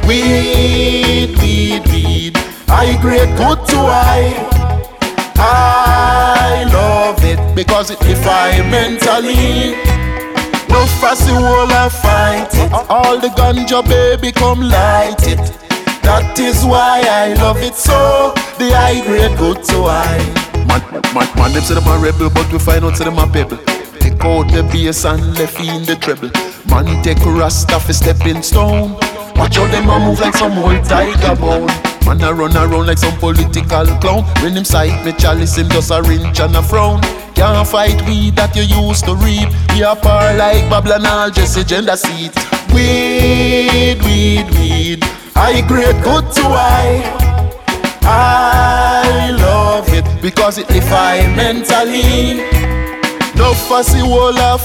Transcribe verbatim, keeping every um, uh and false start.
Weed, weed, weed, I grade good to I. I love it because it define mentally. No fussy wall I fight it. All the ganja baby come light it. That is why I love it so. The high grade good to I. Man, man, man, them say them a rebel, but we find out say them a pebble. Take out the bass and left in the treble. Man take rasta for stepping stone. Watch how them a move like some old tiger bone. Man a run around like some political clown. When him sight me chalice, him just a wrench and a frown. Can't fight weed that you used to reap. We are par like Babylon, all Jesse gender seat. Weed, weed, weed, I grade good to I. I love it because it define mentally. No fussy wall of